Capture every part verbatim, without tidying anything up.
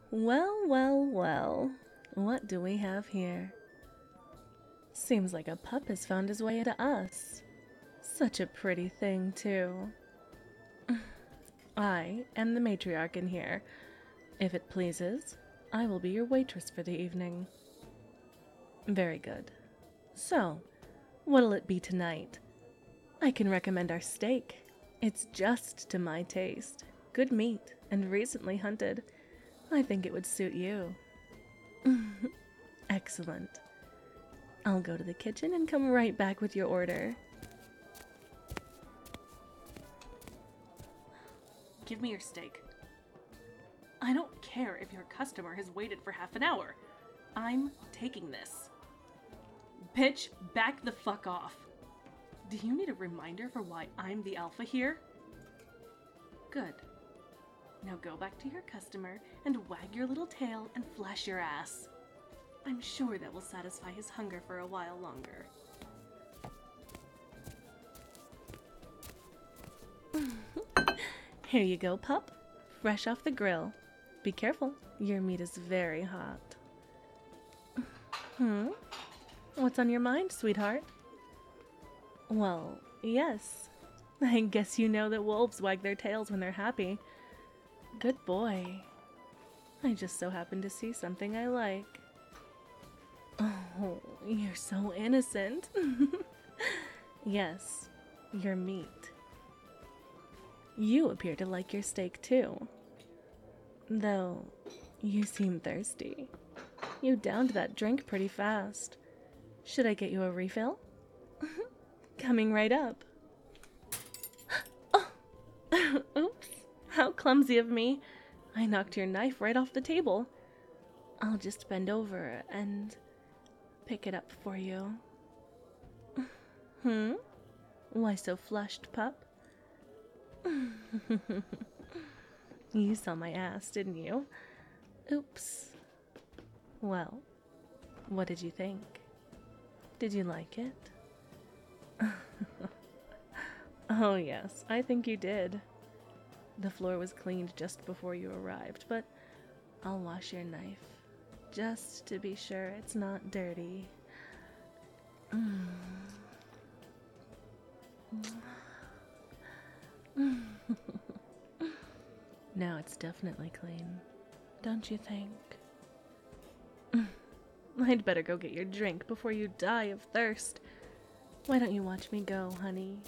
Well, well, well. What do we have here? Seems like a pup has found his way into us. Such a pretty thing, too. I am the matriarch in here. If it pleases, I will be your waitress for the evening. Very good. So, what'll it be tonight? I can recommend our steak. It's just to my taste. Good meat and recently hunted. I think it would suit you. Excellent. I'll go to the kitchen and come right back with your order. Give me your steak. I don't care if your customer has waited for half an hour. I'm taking this. Bitch, back the fuck off. Do you need a reminder for why I'm the alpha here? Good. Now go back to your customer and wag your little tail and flash your ass. I'm sure that will satisfy his hunger for a while longer. Here you go, pup. Fresh off the grill. Be careful, your meat is very hot. Hmm? What's on your mind, sweetheart? Well, yes. I guess you know that wolves wag their tails when they're happy. Good boy. I just so happened to see something I like. Oh, you're so innocent. Yes, your meat. You appear to like your steak too. Though, you seem thirsty. You downed that drink pretty fast. Should I get you a refill? Coming right up. Oh! Oops, how clumsy of me. I knocked your knife right off the table. I'll just bend over and pick it up for you. Hmm? Why so flushed, pup? You saw my ass, didn't you? Oops. Well, what did you think? Did you like it? Oh yes, I think you did. The floor was cleaned just before you arrived, but I'll wash your knife, just to be sure it's not dirty. Mm. Now it's definitely clean, don't you think? I'd better go get your drink before you die of thirst. Why don't you watch me go, honey?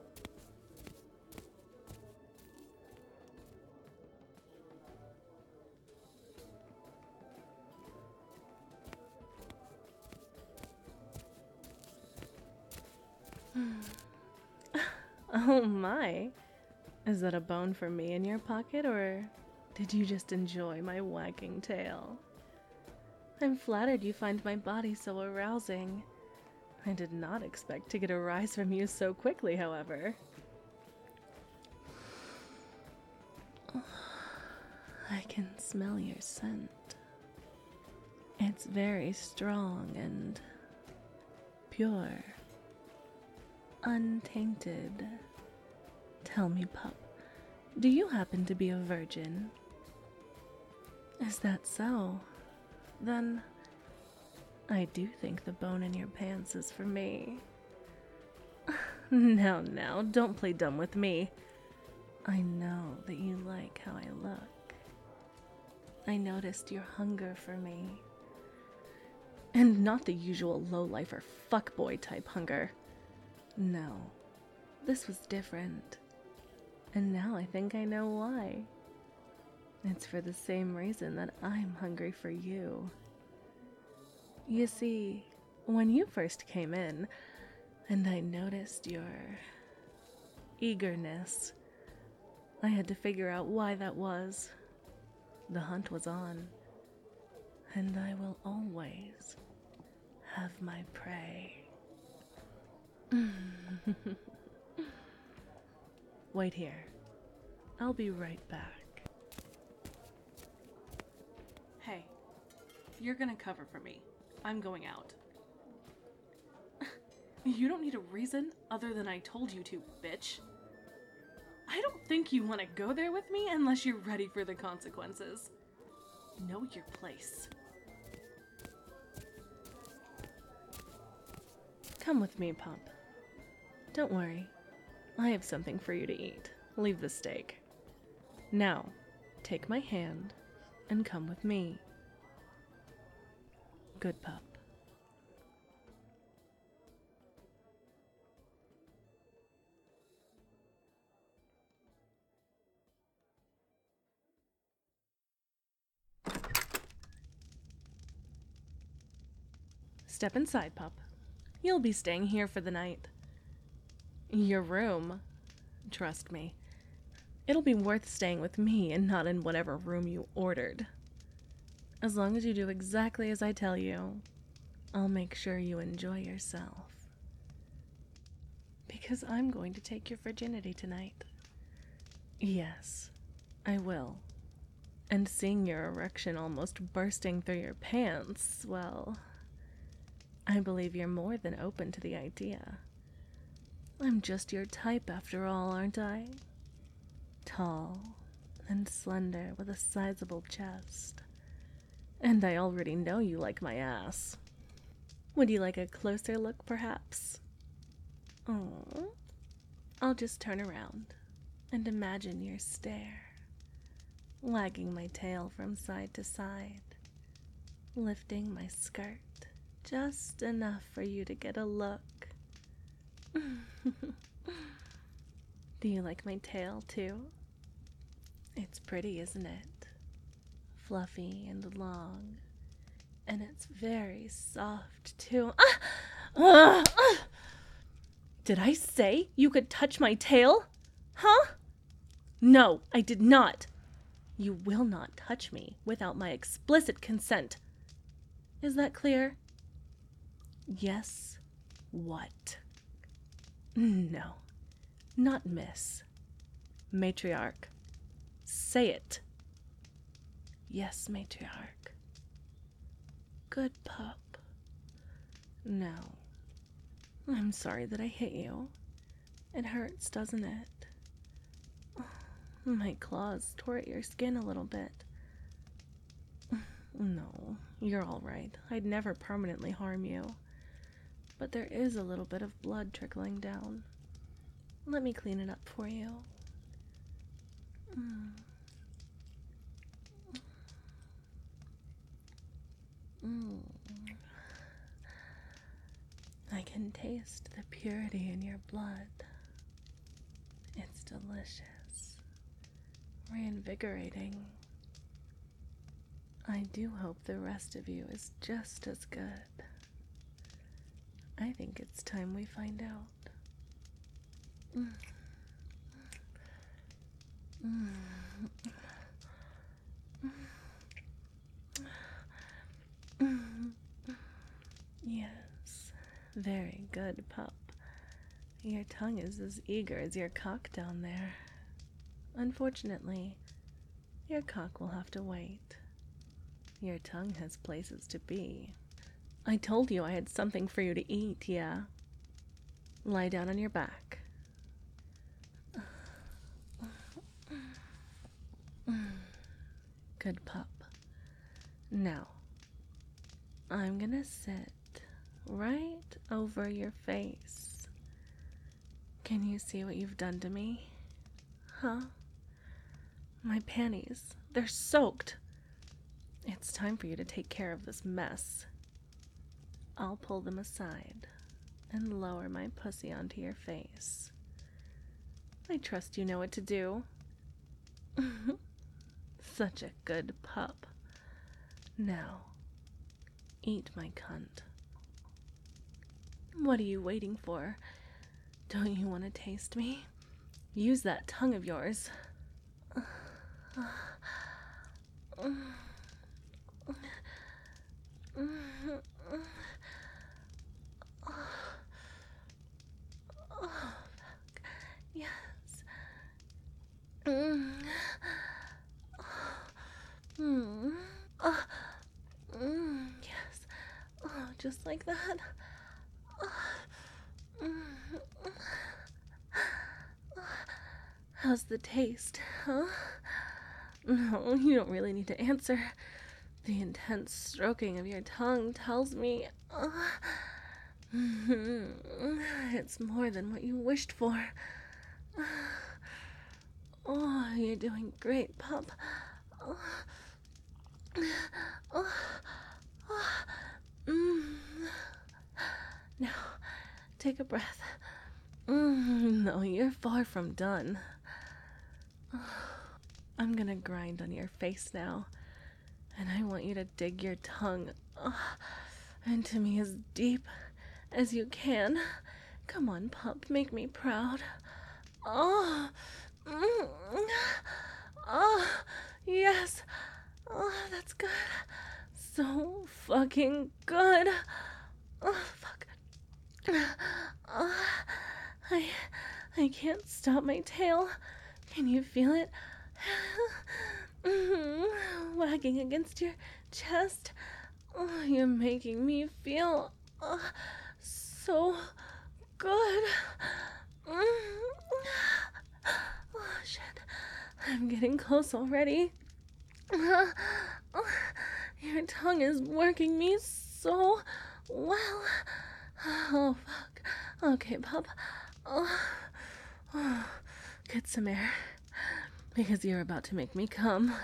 Oh my. Is that a bone for me in your pocket, or did you just enjoy my wagging tail? I'm flattered you find my body so arousing. I did not expect to get a rise from you so quickly, however. I can smell your scent. It's very strong and pure, untainted. Tell me, pup, do you happen to be a virgin? Is that so? Then I do think the bone in your pants is for me. Now, now, don't play dumb with me. I know that you like how I look. I noticed your hunger for me. And not the usual lowlifer fuckboy type hunger. No, this was different. And now I think I know why. It's for the same reason that I'm hungry for you. You see, when you first came in, and I noticed your eagerness, I had to figure out why that was. The hunt was on, and I will always have my prey. Wait here. I'll be right back. Hey, you're gonna cover for me. I'm going out. You don't need a reason other than I told you to, bitch. I don't think you want to go there with me unless you're ready for the consequences. Know your place. Come with me, Pup. Don't worry. I have something for you to eat. Leave the steak. Now, take my hand and come with me. Good pup. Step inside, pup. You'll be staying here for the night. Your room, trust me, it'll be worth staying with me and not in whatever room you ordered. As long as you do exactly as I tell you, I'll make sure you enjoy yourself. Because I'm going to take your virginity tonight. Yes, I will. And seeing your erection almost bursting through your pants, well, I believe you're more than open to the idea. I'm just your type after all, aren't I? Tall and slender with a sizable chest. And I already know you like my ass. Would you like a closer look, perhaps? Oh, I'll just turn around and imagine your stare, wagging my tail from side to side, lifting my skirt just enough for you to get a look. Do you like my tail, too? It's pretty, isn't it? Fluffy and long, and it's very soft, too. Ah! Ah! Ah! Did I say you could touch my tail? Huh? No, I did not. You will not touch me without my explicit consent. Is that clear? Yes. What? No, not miss. Matriarch. Say it. Yes, matriarch. Good pup. No. I'm sorry that I hit you. It hurts, doesn't it? My claws tore at your skin a little bit. No, you're all right. I'd never permanently harm you. But there is a little bit of blood trickling down. Let me clean it up for you. Mm. Mm. I can taste the purity in your blood. It's delicious, reinvigorating. I do hope the rest of you is just as good. I think it's time we find out. Mm. Mm. Yes, very good, pup. Your tongue is as eager as your cock down there. Unfortunately, your cock will have to wait. Your tongue has places to be. I told you I had something for you to eat, yeah? Lie down on your back. Good pup. Now, I'm gonna sit right over your face. Can you see what you've done to me? Huh? My panties, they're soaked. It's time for you to take care of this mess. I'll pull them aside and lower my pussy onto your face. I trust you know what to do. Such a good pup. Now, eat my cunt. What are you waiting for? Don't you want to taste me? Use that tongue of yours. Yes. Mm. Mm. Oh. Mm. Yes. Oh, just like that. Oh. Mm. How's the taste, huh? No, you don't really need to answer. The intense stroking of your tongue tells me uh, it's more than what you wished for. Oh, you're doing great, pup. Oh, oh, oh. Mm. Now, take a breath. Mm, no, you're far from done. I'm gonna grind on your face now, and I want you to dig your tongue uh, into me as deep as you can. Come on, pup, make me proud. Oh, mm, oh, yes. Oh, that's good. So fucking good. Oh, fuck. Oh, I, I can't stop my tail. Can you feel it? Mm-hmm. Wagging against your chest. Oh, you're making me feel uh, so good. Mm. Oh, shit. I'm getting close already. Uh, oh, your tongue is working me so well. Oh, fuck. Okay, pup. Oh, oh, get some air. Because you're about to make me come.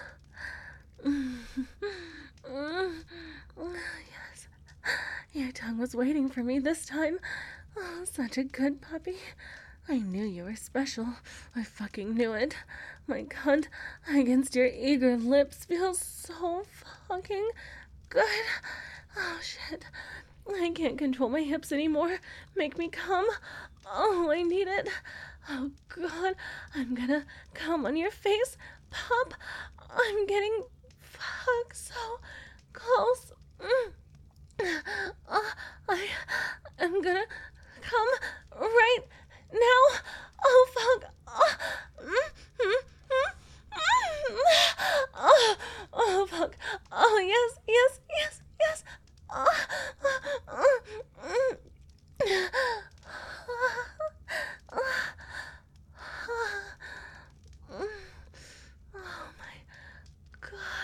Yes. Your tongue was waiting for me this time. Oh, such a good puppy. I knew you were special. I fucking knew it. My cunt against your eager lips feels so fucking good. Oh, shit. I can't control my hips anymore. Make me come. Oh, I need it. Oh, God. I'm gonna come on your face. Pup. I'm getting fuck so close. Mm. Uh, I am gonna come right now. Oh, fuck. Oh, mm, mm, mm, mm. Oh, oh, fuck. Oh, yes, yes, yes, yes. Oh, oh, mm, mm. Oh my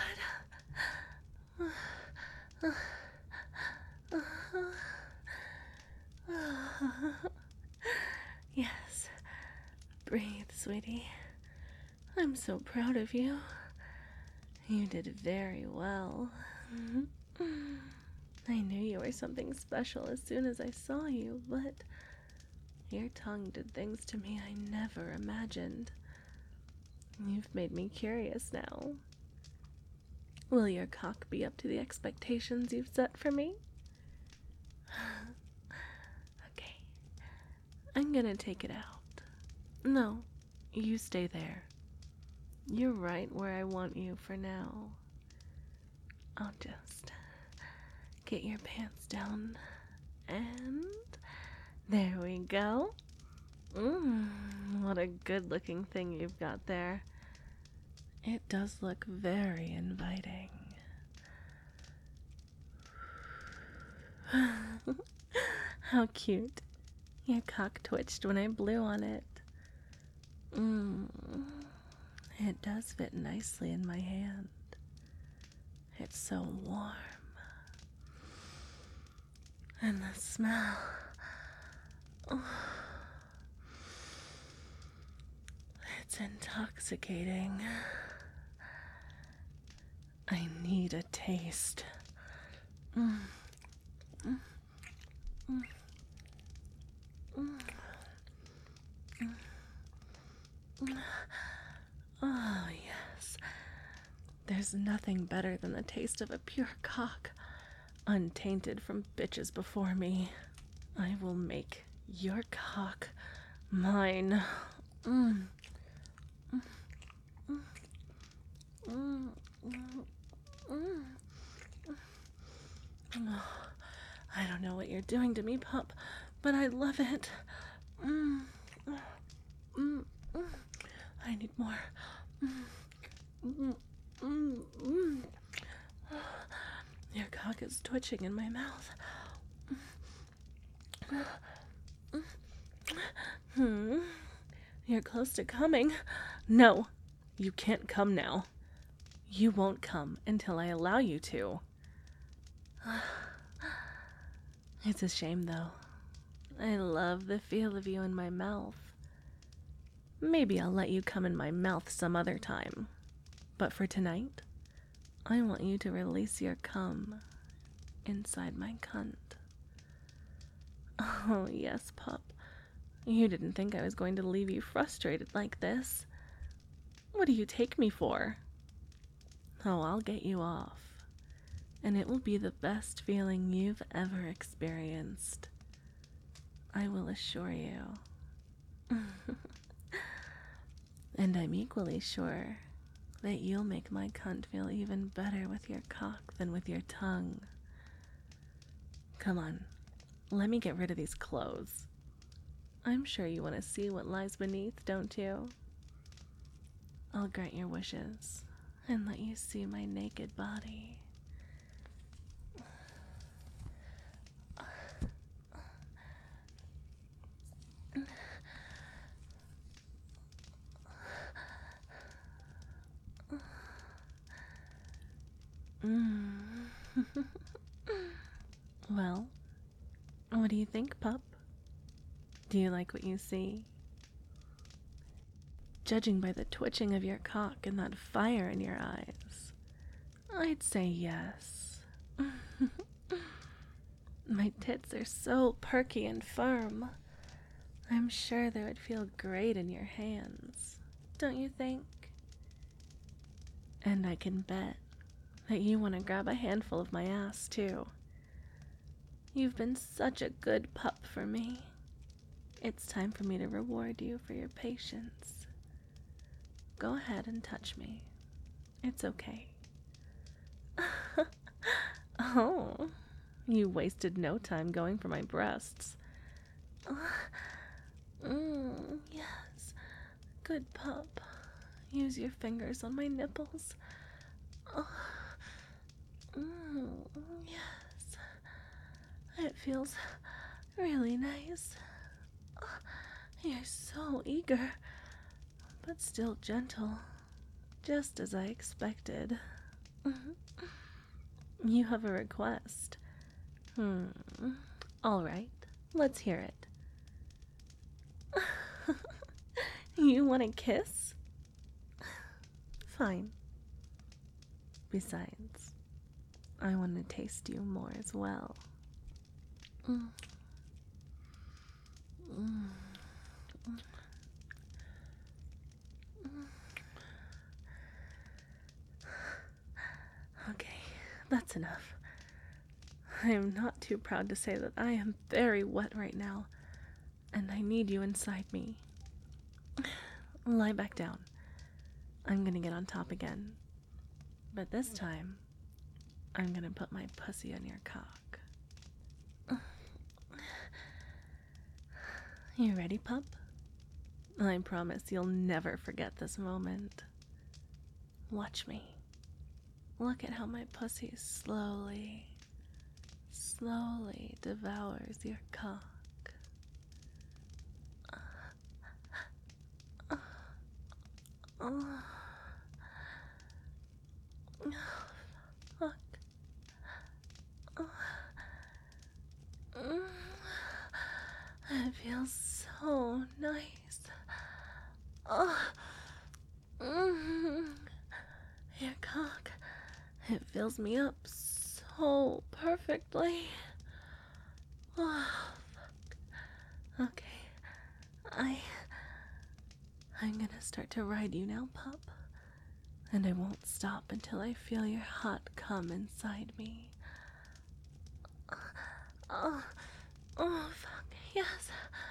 God. Yes. Breathe, sweetie. I'm so proud of you. You did very well. I knew you were something special as soon as I saw you, but your tongue did things to me I never imagined. You've made me curious now. Will your cock be up to the expectations you've set for me? Okay. I'm gonna take it out. No, you stay there. You're right where I want you for now. I'll just get your pants down, and there we go. Mmm, what a good looking thing you've got there. It does look very inviting. How cute. Your cock twitched when I blew on it. Mmm, it does fit nicely in my hand. It's so warm. And the smell. Oh. It's intoxicating. I need a taste. Mm. Mm. Mm. Mm. Mm. Oh, yes. There's nothing better than the taste of a pure cock, untainted from bitches before me. I will make your cock mine. Mm. Mm. Mm. Mm. Mm. Mm. I don't know what you're doing to me, pup, but I love it. Mm. Mm. Mm. I need more. Mm. Mm. Mm. Mm. Your cock is twitching in my mouth. Hmm. You're close to coming. No, you can't come now. You won't come until I allow you to. It's a shame, though. I love the feel of you in my mouth. Maybe I'll let you come in my mouth some other time. But for tonight, I want you to release your cum inside my cunt. Oh, yes, pup. You didn't think I was going to leave you frustrated like this. What do you take me for? Oh, I'll get you off. And it will be the best feeling you've ever experienced. I will assure you. And I'm equally sure that you'll make my cunt feel even better with your cock than with your tongue. Come on, let me get rid of these clothes. I'm sure you want to see what lies beneath, don't you? I'll grant your wishes and let you see my naked body. Mm. Well, what do you think, pup? Do you like what you see? Judging by the twitching of your cock and that fire in your eyes, I'd say yes. My tits are so perky and firm. I'm sure they would feel great in your hands, don't you think? And I can bet that you want to grab a handful of my ass, too. You've been such a good pup for me. It's time for me to reward you for your patience. Go ahead and touch me. It's okay. Oh, you wasted no time going for my breasts. Mm, yes, good pup. Use your fingers on my nipples. Oh, mm, yes, it feels really nice. Oh, you're so eager, but still gentle, just as I expected. You have a request. Hmm. All right, let's hear it. You want a kiss? Fine. Besides, I want to taste you more as well. Mm. Mm. Okay, that's enough. I am not too proud to say that I am very wet right now, and I need you inside me. Lie back down. I'm gonna get on top again. But this time, I'm gonna put my pussy on your cock. You ready, pup? I promise you'll never forget this moment. Watch me. Look at how my pussy slowly, slowly devours your cock. Oh, fuck. Oh. Mm. It feels so nice. Oh. Mm. Your cock, it fills me up so perfectly. Oh, fuck. Okay, I... I'm gonna start to ride you now, pup. And I won't stop until I feel your hot cum inside me. Oh, oh, fuck, yes.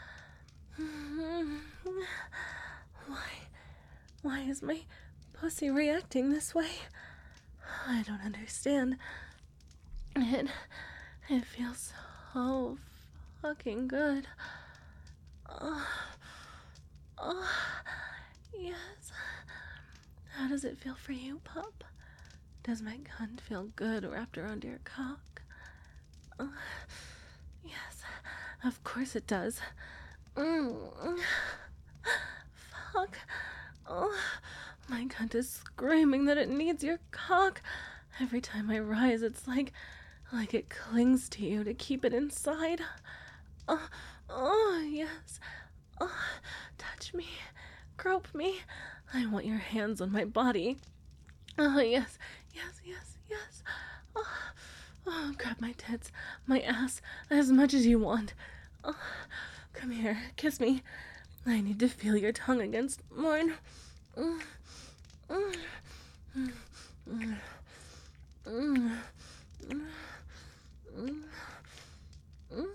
Why, why is my pussy reacting this way? I don't understand. It, it feels so fucking good. Oh, oh, yes. How does it feel for you, pup? Does my cunt feel good wrapped around your cock? Uh, yes, of course it does. Mm. Fuck. Oh, my cunt is screaming that it needs your cock. Every time I rise, it's like, like it clings to you to keep it inside. Oh, oh, yes. Oh, touch me. Grope me. I want your hands on my body. Oh, yes, yes, yes, yes. Oh, oh, grab my tits, my ass, as much as you want. Oh, come here, kiss me. I need to feel your tongue against mine. Mm, mm, mm, mm, mm, mm, mm, mm.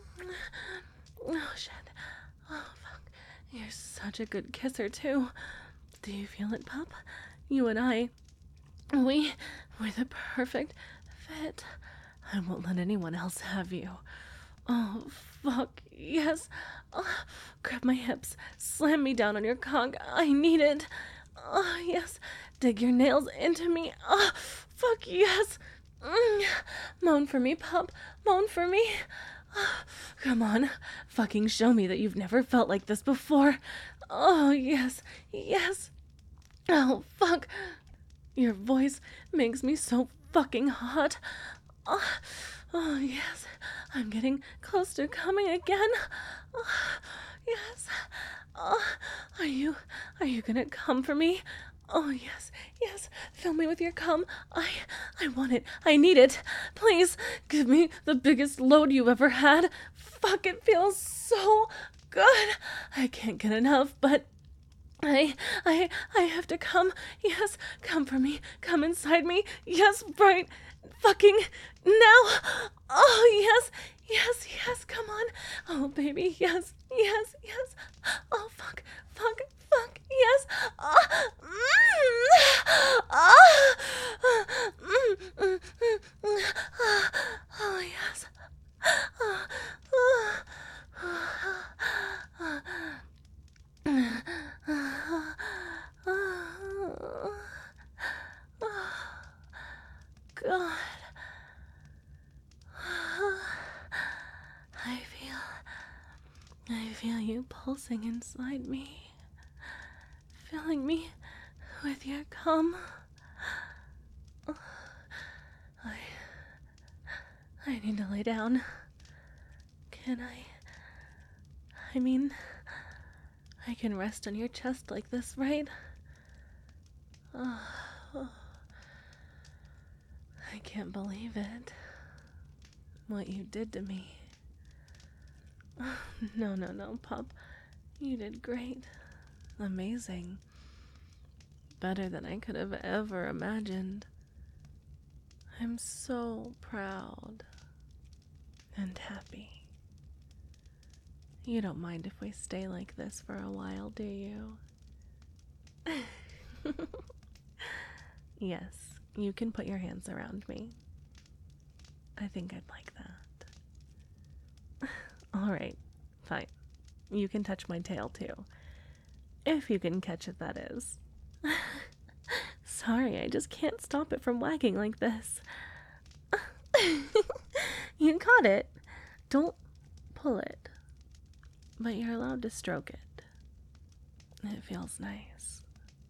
Oh, shit. Oh, fuck. You're such a good kisser, too. Do you feel it, pup? You and I, we, we're the perfect fit. I won't let anyone else have you. Oh, fuck, yes. Oh, grab my hips, slam me down on your cock. I need it. Oh, yes. Dig your nails into me. Oh, fuck, yes. Mm. Moan for me, pup. Moan for me. Oh, come on. Fucking show me that you've never felt like this before. Oh, yes. Yes. Oh, fuck. Your voice makes me so fucking hot. Oh, oh, yes. I'm getting close to coming again. Oh, yes. Oh, are you, are you gonna come for me? Oh, yes, yes. Fill me with your cum. I, I want it. I need it. Please, give me the biggest load you've ever had. Fuck, it feels so good. I can't get enough, but I, I, I have to come. Yes, come for me. Come inside me. Yes, right fucking now. Oh, yes, yes, yes, come on. Oh, baby, yes, yes, yes. Oh, fuck, fuck, fuck, yes. Oh, mm, oh, mm, mm, mm, mm. Oh, yes. Oh, oh, oh, oh, God. I feel, I feel you pulsing inside me, filling me with your cum. I, I need to lay down. Can I? I mean, I can rest on your chest like this, right? Oh, oh. I can't believe it. What you did to me. Oh, no, no, no, pup. You did great. Amazing. Better than I could have ever imagined. I'm so proud and happy. You don't mind if we stay like this for a while, do you? Yes, you can put your hands around me. I think I'd like that. Alright, fine. You can touch my tail too. If you can catch it, that is. Sorry, I just can't stop it from wagging like this. You caught it. Don't pull it. But you're allowed to stroke it. It feels nice.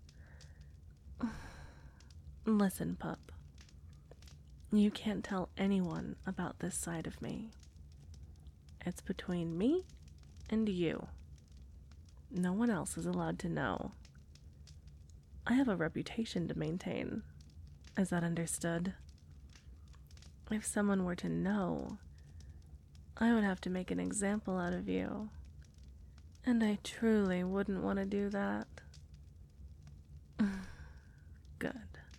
Listen, pup. You can't tell anyone about this side of me. It's between me and you. No one else is allowed to know. I have a reputation to maintain. Is that understood? If someone were to know, I would have to make an example out of you. And I truly wouldn't want to do that. Good.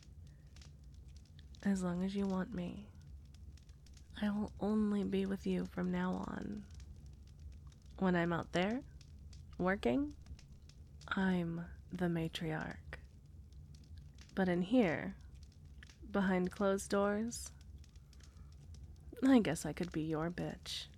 As long as you want me, I will only be with you from now on. When I'm out there, working, I'm the matriarch. But in here, behind closed doors, I guess I could be your bitch.